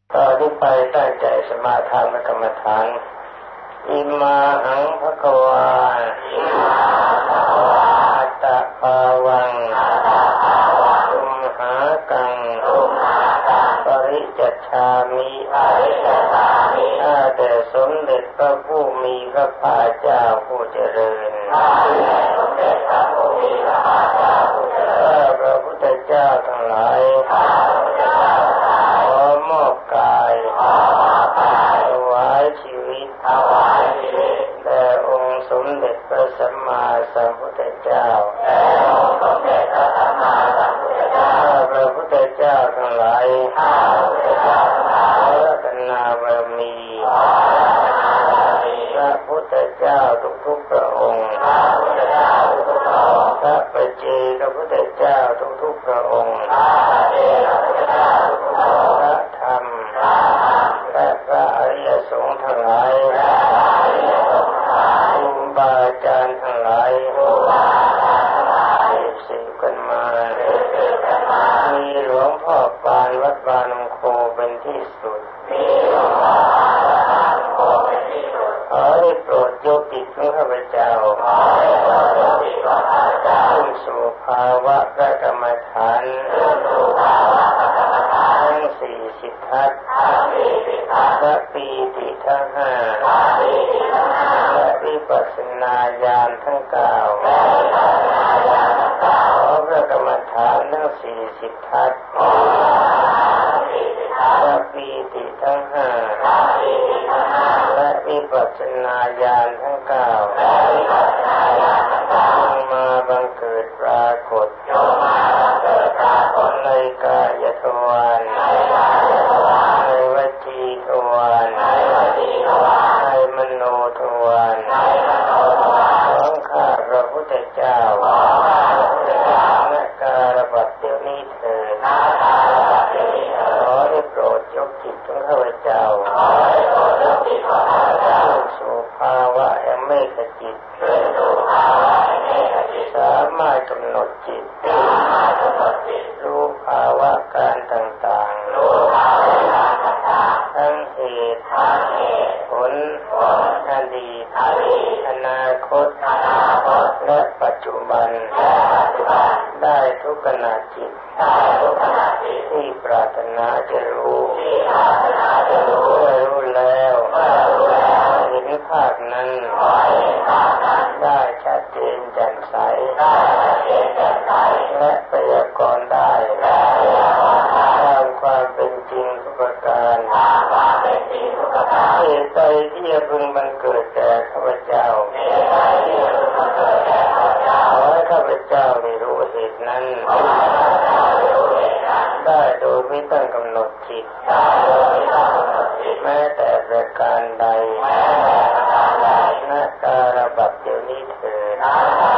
ต่อที่ไปตั้งใจสมาทานกรรมฐานอิมาหังภควาอัตตะภาวังตุมหากังปริจัชฌามิข้าแต่สมเด็จพระผู้มีพระภาคเจ้าผู้เจริญข้าพระพุทธเจ้าทั้งหลายขอมอบกายถวายชีวิตแด่องค์สมเด็จพระสัมมาสัมพุทธเจ้าข้าพระพุทธเจ้าทั้งหลายขอรัตนาบารมีพระพุทธเจ้าทุกๆพระองค์พระปัจเจกพุทธเจ้าทุกๆพระองค์พระธรรมและพระอริยสงฆ์ทั้งหลายครูบาอาจารย์ทั้งหลายสืบกันมามีหลวงพ่อปานวัดบางนมโคเป็นที่สุดขอได้โปรดยกจิตของข้าพเจ้าขึ้นสู่ภาวะพระกรรมฐานทั้ง40ทัศน์พระปีติทั้ง5และวิปัสสนาญาณทั้ง9ขอพระกรรมฐานทั้ง40ทัศน์พระปีติทั้ง5และวิปัสสนาญาณทั้ง9จงมาบังเกิดปรากฏในกายทวารในวจีทวารในมโนทวารของข้าพระพุทธเจ้าณการบัดเดี๋ยวนี้เถิดขอได้โปรดยกจิตของข้าพเจ้าสู่ภาวะแห่งเมตจิตสามารถกำหนดจิตรู้ภาวะการต่างๆทั้งเหตุผลอดีตอนาคตและปัจจุบันได้ทุกขณะจิตที่ปรารถนาจะรู้เมื่อรู้แล้วเห็นภาพนั้นได้ชัดเจนแจ่มใสและพยากรณ์ได้ตามความเป็นจริงทุกประการเหตุใดที่จะพึงบังเกิดแก่ข้าพเจ้าขอให้ข้าพเจ้าได้รู้เหตุนั้นได้โดยไม่ต้องกำหนดจิตแม้แต่ประการใดณการบัดเดี๋ยวนี้เถิด